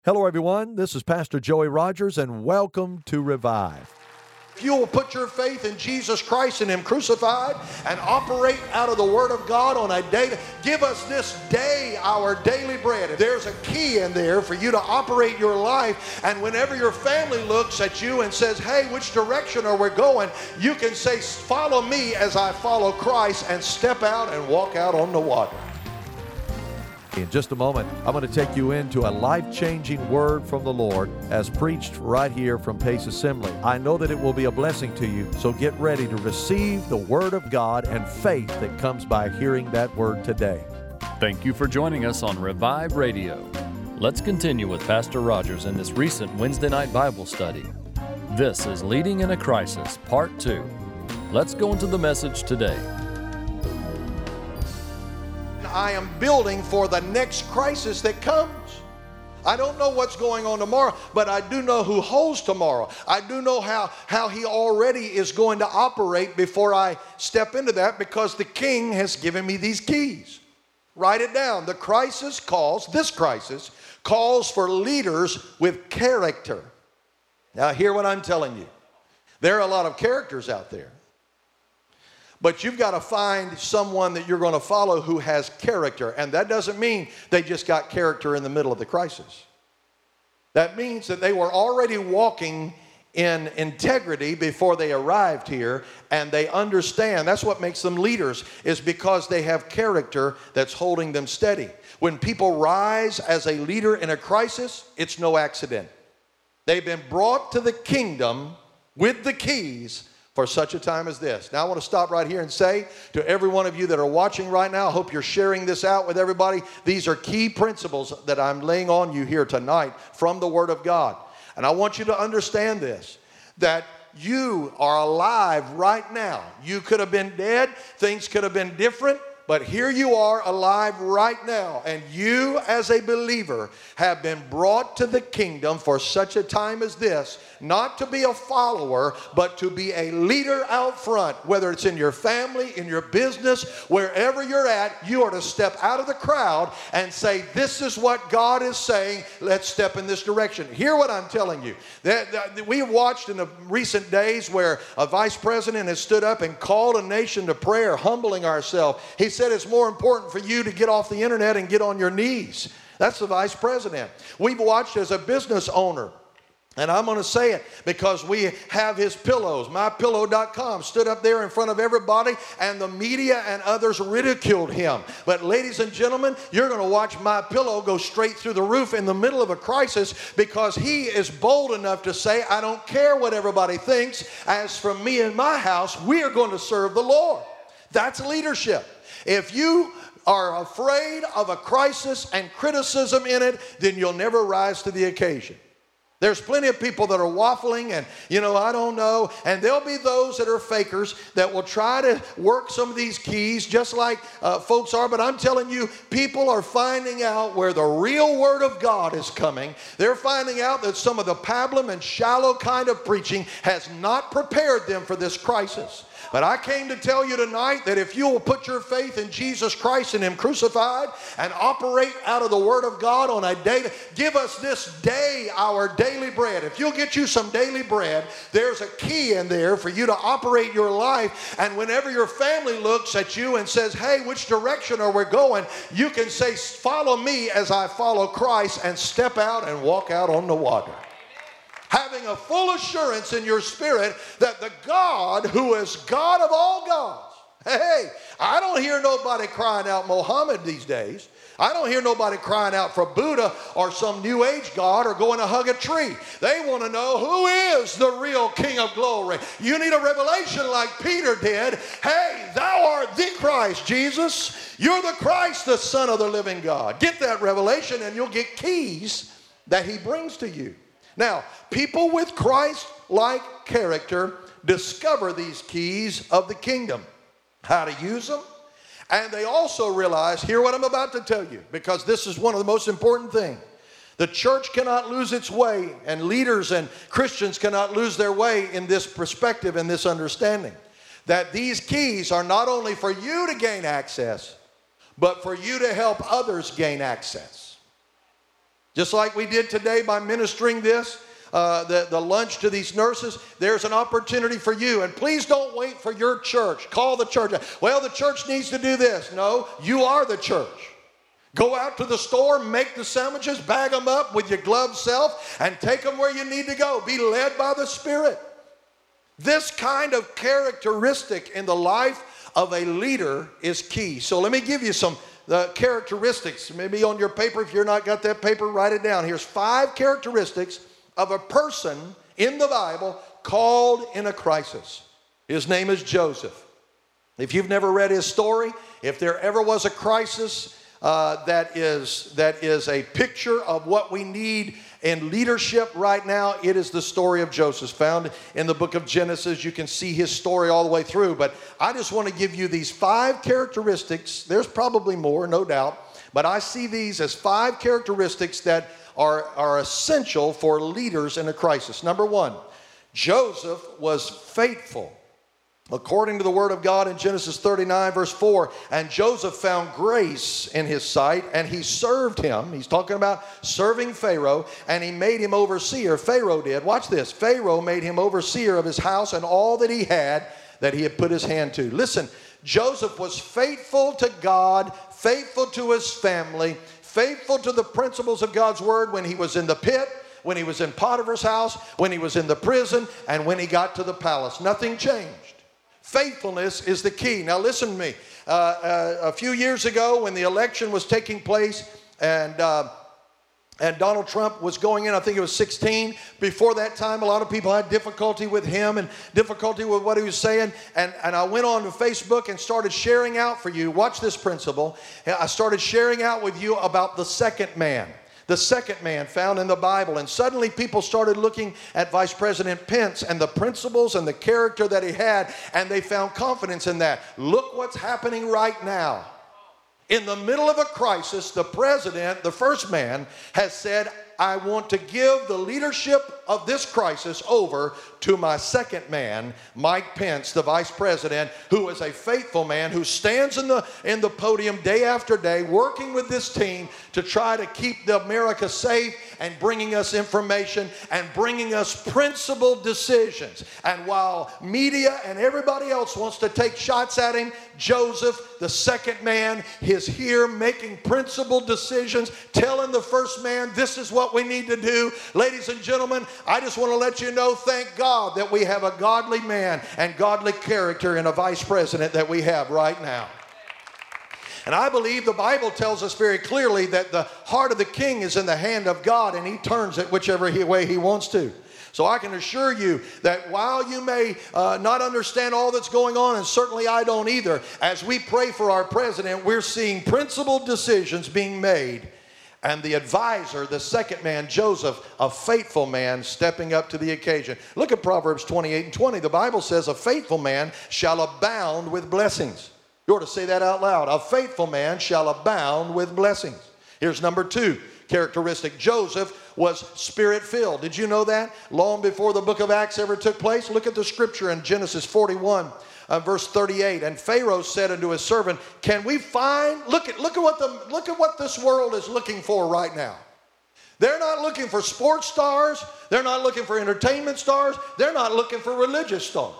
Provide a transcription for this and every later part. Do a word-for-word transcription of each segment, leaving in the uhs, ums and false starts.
Hello, everyone. This is Pastor Joey Rogers, and welcome to Revive. If you will put your faith in Jesus Christ and Him crucified and operate out of the Word of God on a daily, give us this day our daily bread. There's a key in there for you to operate your life, and whenever your family looks at you and says, hey, which direction are we going? You can say, follow me as I follow Christ, and step out and walk out on the water. In just a moment, I'm going to take you into a life-changing word from the Lord as preached right here from Pace Assembly. I know that it will be a blessing to you, so get ready to receive the Word of God and faith that comes by hearing that Word today. Thank you for joining us on Revive Radio. Let's continue with Pastor Rogers in this recent Wednesday night Bible study. This is Leading in a Crisis, Part two. Let's go into the message today. I am building for the next crisis that comes. I don't know what's going on tomorrow, but I do know who holds tomorrow. I do know how, how He already is going to operate before I step into that, because the King has given me these keys. Write it down. The crisis calls, this crisis calls for leaders with character. Now hear what I'm telling you. There are a lot of characters out there. But you've got to find someone that you're going to follow who has character. And that doesn't mean they just got character in the middle of the crisis. That means that they were already walking in integrity before they arrived here, and they understand. That's what makes them leaders, is because they have character that's holding them steady. When people rise as a leader in a crisis, it's no accident. They've been brought to the kingdom with the keys for such a time as this. Now I want to stop right here and say to every one of you that are watching right now, I hope you're sharing this out with everybody. These are key principles that I'm laying on you here tonight from the Word of God. And I want you to understand this, that you are alive right now. You could have been dead. Things could have been different. But here you are alive right now, and you as a believer have been brought to the kingdom for such a time as this, not to be a follower, but to be a leader out front. Whether it's in your family, in your business, wherever you're at, you are to step out of the crowd and say, this is what God is saying, let's step in this direction. Hear what I'm telling you. That, that we have watched in the recent days where a vice president has stood up and called a nation to prayer, humbling ourselves. He said it's more important for you to get off the internet and get on your knees. That's the vice president. We've watched as a business owner, and I'm going to say it because we have his pillows. my pillow dot com stood up there in front of everybody, and the media and others ridiculed him. But ladies and gentlemen, you're going to watch MyPillow go straight through the roof in the middle of a crisis, because he is bold enough to say, I don't care what everybody thinks. As for me and my house, we are going to serve the Lord. That's leadership. If you are afraid of a crisis and criticism in it, then you'll never rise to the occasion. There's plenty of people that are waffling and, you know, I don't know. And there'll be those that are fakers that will try to work some of these keys just like uh, folks are. But I'm telling you, people are finding out where the real Word of God is coming. They're finding out that some of the pablum and shallow kind of preaching has not prepared them for this crisis. But I came to tell you tonight that if you will put your faith in Jesus Christ and Him crucified and operate out of the Word of God on a daily, give us this day our daily bread. If you'll get you some daily bread, there's a key in there for you to operate your life. And whenever your family looks at you and says, hey, which direction are we going? You can say, follow me as I follow Christ, and step out and walk out on the water. Having a full assurance in your spirit that the God who is God of all gods, hey, I don't hear nobody crying out Muhammad these days. I don't hear nobody crying out for Buddha or some New Age God or going to hug a tree. They want to know who is the real King of glory. You need a revelation like Peter did. Hey, thou art the Christ, Jesus. You're the Christ, the Son of the living God. Get that revelation and you'll get keys that He brings to you. Now, people with Christ-like character discover these keys of the kingdom, how to use them, and they also realize, hear what I'm about to tell you, because this is one of the most important things. The church cannot lose its way, and leaders and Christians cannot lose their way in this perspective and this understanding, that these keys are not only for you to gain access, but for you to help others gain access. Just like we did today by ministering this, uh, the, the lunch to these nurses, there's an opportunity for you. And please don't wait for your church. Call the church. Well, the church needs to do this. No, you are the church. Go out to the store, make the sandwiches, bag them up with your gloved self, and take them where you need to go. Be led by the Spirit. This kind of characteristic in the life of a leader is key. So let me give you some the characteristics. Maybe on your paper, if you're not got that paper, write it down. Here's five characteristics of a person in the Bible called in a crisis. His name is Joseph. If you've never read his story, if there ever was a crisis uh, that is that is a picture of what we need in leadership right now, it is the story of Joseph found in the book of Genesis. You can see his story all the way through, but I just want to give you these five characteristics. There's probably more, no doubt, but I see these as five characteristics that are, are essential for leaders in a crisis. Number one, Joseph was faithful. According to the word of God in Genesis thirty-nine, verse four, and Joseph found grace in his sight, and he served him. He's talking about serving Pharaoh, and he made him overseer. Pharaoh did. Watch this. Pharaoh made him overseer of his house and all that he had that he had put his hand to. Listen, Joseph was faithful to God, faithful to his family, faithful to the principles of God's word when he was in the pit, when he was in Potiphar's house, when he was in the prison, and when he got to the palace. Nothing changed. Faithfulness is the key. Now listen to me. Uh, uh, a few years ago when the election was taking place and uh, and Donald Trump was going in, I think it was sixteen. Before that time, a lot of people had difficulty with him and difficulty with what he was saying. And, and I went on to Facebook and started sharing out for you. Watch this principle. I started sharing out with you about the second man. The second man found in the Bible. And suddenly people started looking at Vice President Pence and the principles and the character that he had, and they found confidence in that. Look what's happening right now. In the middle of a crisis, the president, the first man, has said, I want to give the leadership of this crisis over to my second man, Mike Pence, the vice president, who is a faithful man who stands in the, in the podium day after day, working with this team to try to keep the America safe and bringing us information and bringing us principled decisions. And while media and everybody else wants to take shots at him, Joseph, the second man, is here making principled decisions, telling the first man, this is what we need to do. Ladies and gentlemen, I just want to let you know, thank God that we have a godly man and godly character in a vice president that we have right now. And I believe the Bible tells us very clearly that the heart of the king is in the hand of God, and he turns it whichever way he wants to. So I can assure you that while you may uh, not understand all that's going on, and certainly I don't either, as we pray for our president, we're seeing principled decisions being made. And the advisor, the second man, Joseph, a faithful man, stepping up to the occasion. Look at Proverbs twenty-eight and twenty. The Bible says, a faithful man shall abound with blessings. You ought to say that out loud. A faithful man shall abound with blessings. Here's number two characteristic. Joseph was spirit-filled. Did you know that? Long before the book of Acts ever took place. Look at the scripture in Genesis forty-one. Uh, verse thirty-eight, and Pharaoh said unto his servant, can we find, look at, look at what the, look at what this world is looking for right now. They're not looking for sports stars. They're not looking for entertainment stars. They're not looking for religious stars.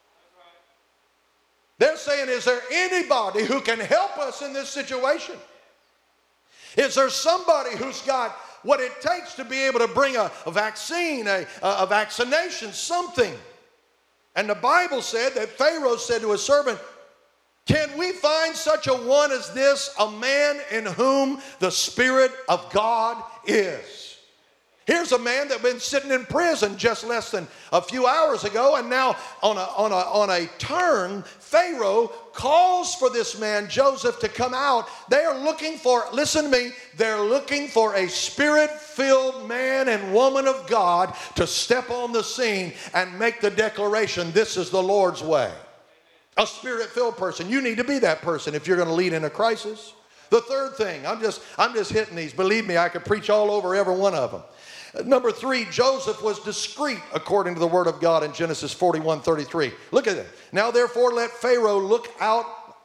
They're saying, is there anybody who can help us in this situation? Is there somebody who's got what it takes to be able to bring a, a vaccine, a, a vaccination, something? And the Bible said that Pharaoh said to his servant, can we find such a one as this, a man in whom the Spirit of God is? Here's a man that's been sitting in prison just less than a few hours ago, and now on a, on a, on a turn, Pharaoh calls for this man, Joseph, to come out. They are looking for, listen to me, they're looking for a spirit-filled man and woman of God to step on the scene and make the declaration, this is the Lord's way. A spirit-filled person. You need to be that person if you're going to lead in a crisis. The third thing, I'm just, I'm just hitting these. Believe me, I could preach all over every one of them. Number three, Joseph was discreet according to the word of God in Genesis forty-one thirty-three. Look at it. Now therefore let Pharaoh look out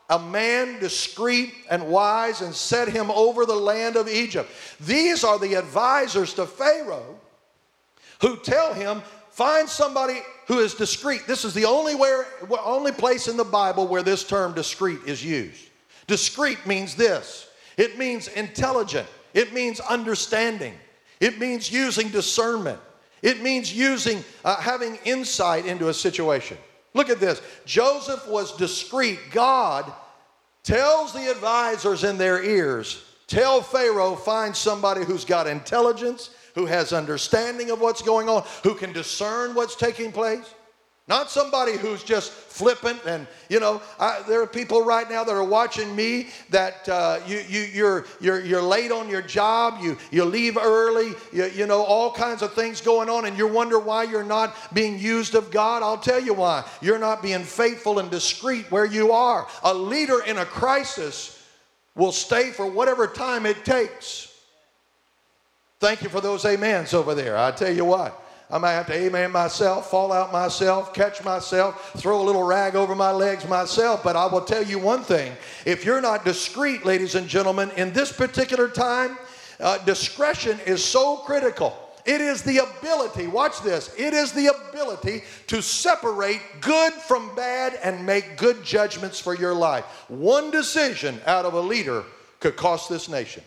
a man discreet and wise, and set him over the land of Egypt. These are the advisors to Pharaoh who tell him, find somebody who is discreet. This is the only, where, only place in the Bible where this term discreet is used. Discreet means this. It means intelligent. It means understanding. It means using discernment. It means using, uh, having insight into a situation. Look at this. Joseph was discreet. God tells the advisors in their ears, tell Pharaoh, find somebody who's got intelligence, who has understanding of what's going on, who can discern what's taking place. Not somebody who's just flippant and, you know, I, there are people right now that are watching me that uh, you, you, you're, you're, you're late on your job, you, you leave early, you, you know, all kinds of things going on, and you wonder why you're not being used of God. I'll tell you why. You're not being faithful and discreet where you are. A leader in a crisis will stay for whatever time it takes. Thank you for those amens over there. I tell you what. I might have to amen myself, fall out myself, catch myself, throw a little rag over my legs myself. But I will tell you one thing. If you're not discreet, ladies and gentlemen, in this particular time, uh, discretion is so critical. It is the ability, watch this, it is the ability to separate good from bad and make good judgments for your life. One decision out of a leader could cost this nation.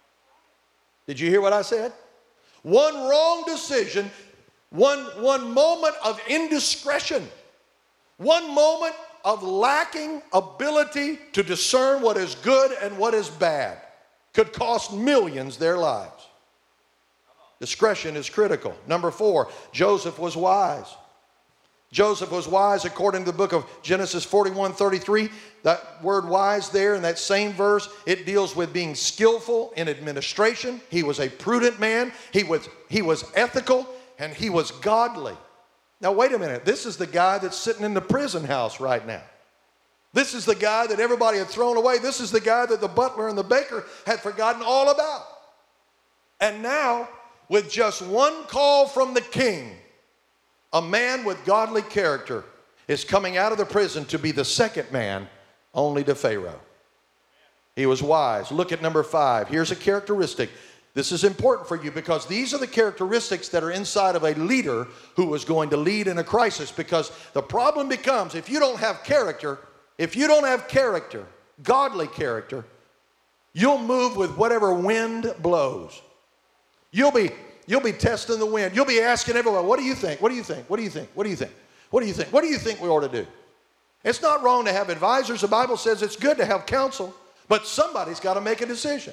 Did you hear what I said? One wrong decision. One, one moment of indiscretion, one moment of lacking ability to discern what is good and what is bad could cost millions their lives. Discretion is critical. Number four, Joseph was wise. Joseph was wise according to the book of Genesis forty-one thirty-three. That word wise there in that same verse, it deals with being skillful in administration. He was a prudent man. He was, he was ethical. And he was godly. Now, wait a minute. This is the guy that's sitting in the prison house right now. This is the guy that everybody had thrown away. This is the guy that the butler and the baker had forgotten all about. And now, with just one call from the king, a man with godly character is coming out of the prison to be the second man only to Pharaoh. He was wise. Look at number five. Here's a characteristic. This is important for you because these are the characteristics that are inside of a leader who is going to lead in a crisis. Because the problem becomes, if you don't have character, if you don't have character, godly character, you'll move with whatever wind blows. You'll be, you'll be testing the wind. You'll be asking everyone, what do you think? What do you think? What do you think? What do you think? What do you think? What do you think we ought to do? It's not wrong to have advisors. The Bible says it's good to have counsel, but somebody's got to make a decision.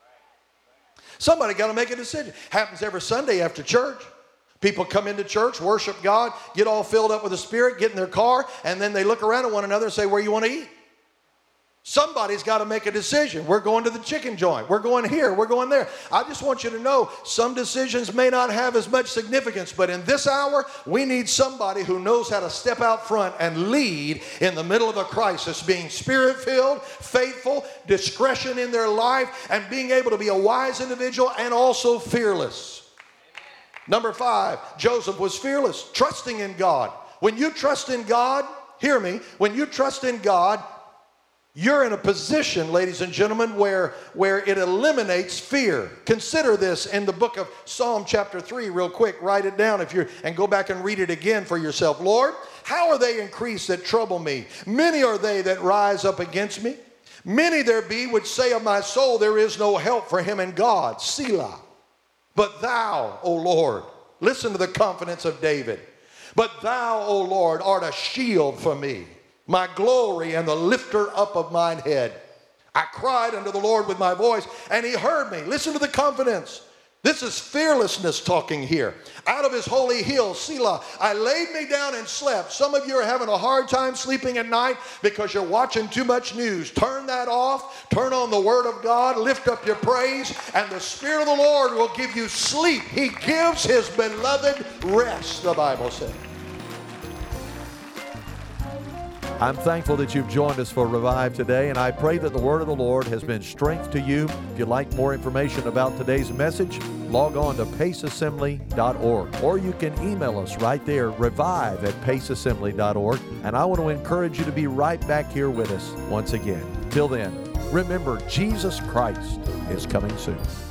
Somebody got to make a decision. Happens every Sunday after church. People come into church, worship God, get all filled up with the Spirit, get in their car, and then they look around at one another and say, where you want to eat? Somebody's got to make a decision. We're going to the chicken joint. We're going here. We're going there. I just want you to know some decisions may not have as much significance, but in this hour, we need somebody who knows how to step out front and lead in the middle of a crisis, being Spirit-filled, faithful, discretion in their life, and being able to be a wise individual and also fearless. Number five, Joseph was fearless, trusting in God. When you trust in God, hear me, when you trust in God, you're in a position, ladies and gentlemen, where, where it eliminates fear. Consider this in the book of Psalm chapter three real quick. Write it down if you're, and go back and read it again for yourself. Lord, how are they increased that trouble me? Many are they that rise up against me. Many there be which say of my soul, there is no help for him in God. Selah. But thou, O Lord, listen to the confidence of David. But thou, O Lord, art a shield for me, my glory and the lifter up of mine head. I cried unto the Lord with my voice, and he heard me. Listen to the confidence. This is fearlessness talking here. Out of his holy hill, Selah, I laid me down and slept. Some of you are having a hard time sleeping at night because you're watching too much news. Turn that off. Turn on the Word of God. Lift up your praise, and the Spirit of the Lord will give you sleep. He gives his beloved rest, the Bible says. I'm thankful that you've joined us for Revive today, and I pray that the Word of the Lord has been strength to you. If you'd like more information about today's message, log on to pace assembly dot org, or you can email us right there, revive at pace assembly dot org. And I want to encourage you to be right back here with us once again. Till then, remember, Jesus Christ is coming soon.